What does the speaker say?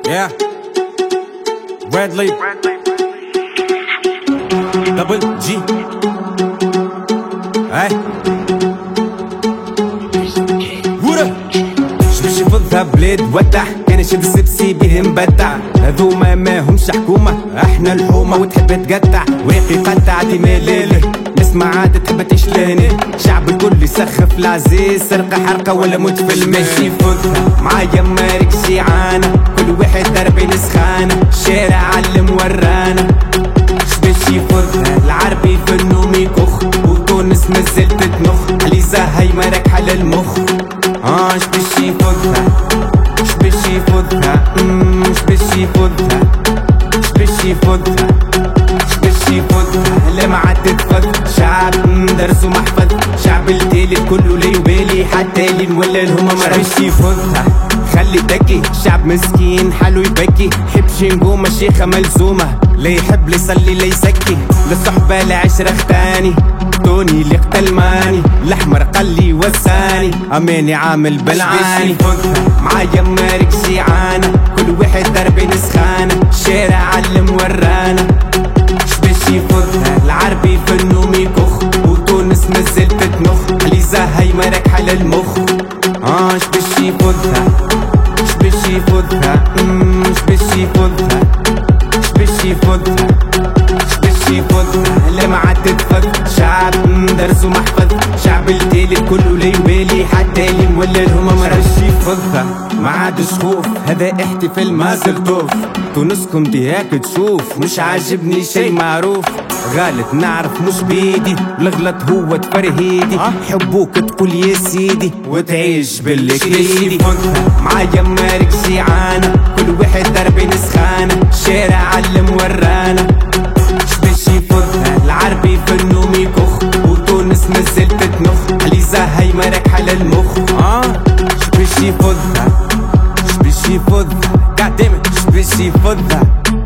Yeah. Bradley. Double G. Hey. ورا شبش يفضها بلاد ودع كان يشد السبسي بيه مبدع هذوما ماهمش حكومة احنا الحومة وتحب تقطع واقي قطع دي ملالي اسمع عاد تحب تشلاني شعب الكل يسخف العزيز سرقة حرقة ولا موت في المشي يفضها معايا مارك شيعانة كل واحد دربي نسخانة الشارع علم ورانا شبش يفضها العربي في النوم يكخ وتونس مازلت تنخ عليزة هاي مارك حل المخ شبش يفضها شبش يفضها شبش يفضها شبش يفضها شبش يفضها لا ما عاد تفض شعب درس ومحفظ شعب التالي كله لا يبالي حتى اللي نولى لهما ما شبش يفضها خلي تكي شعب مسكين حلو يبكي حبش نقوم الشيخة ملزومة لا يحب لا يصلي لا يسكي للصحبة لا عشرة ختاني توني اللي قتلماني الاحمر قلي وساني اماني عامل بالعاني معايا مارك شيعانة كل واحد دربي نسخانة الشارع علم ورانا شبش يفضها العربي في النوم يكخ وتونس مازلت تنخ عليزة هاي مارك حل المخ شبش يفضها شبش يفضها شبش يفضها شبش يفضها شبش يفضها لا ما عاد تتفض شعب درس ومحفظ شعب التالي كله لا يبالي حتى اللي مولى لهما ما راش يفضها ما عادش خوف هذا احتفال مازال طوف تونسكم دي هاك تشوف مش عاجبني شي معروف غلط نعرف مش بيدي الغلط هو تفرهيدي حبوك تقول يا سيدي وتعيش بالكريدي معايا مارك شيعانة كل واحد دربي نسخانة الشارع علم ورانا شبش يفضها العربي في النوم يكخ وتونس مازلت تنخ عليزة هاي مارك حل المخ شبش يفضها شبش يفضها قاعدمت شبش يفضها